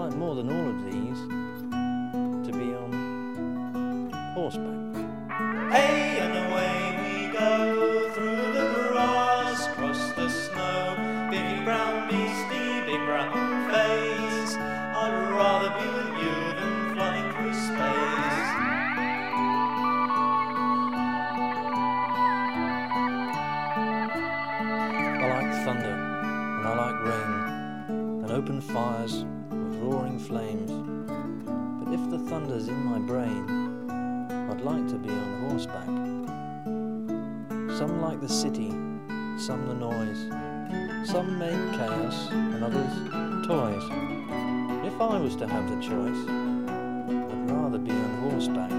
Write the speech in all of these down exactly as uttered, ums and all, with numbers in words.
like more than all of these to be on horseback. Hey, and away we go through the grass, cross the snow, big brown beastie, big brown face. I'd rather be with you than flying through space. I like thunder, and I like rain, and open fires with roaring flames. But if the thunder's in my brain, I'd like to be on horseback. Some like the city, some the noise. Some make chaos, and others toys. If I was to have the choice, I'd rather be on horseback.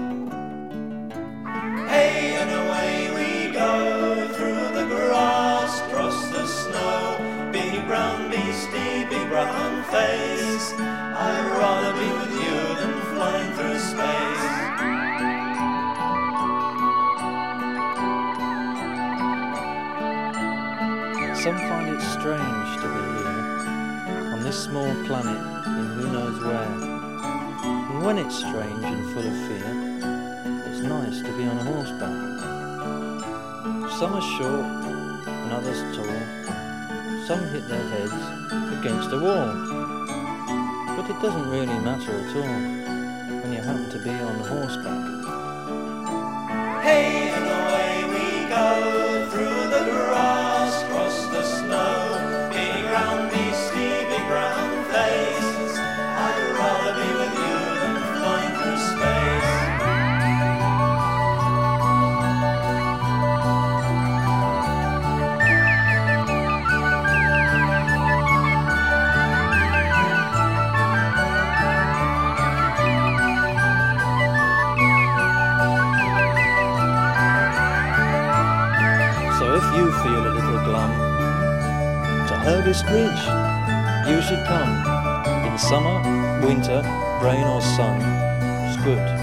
Hey, and away we go through the grass, cross the snow, big brown beastie, big brown face. I'd rather be with you than flying through space. Some find it strange to be here, on this small planet in who knows where. And when it's strange and full of fear, it's nice to be on a horseback. Some are short and others tall, some hit their heads against a wall. But it doesn't really matter at all when you happen to be on horseback. Hey, and away we go through the grass, cross the snow, big brown beastie, big brown face. I'd rather be with you than flying through space. So if you feel a little glum, to Hurgast Ridge you should come. In summer, winter, rain or sun, it's good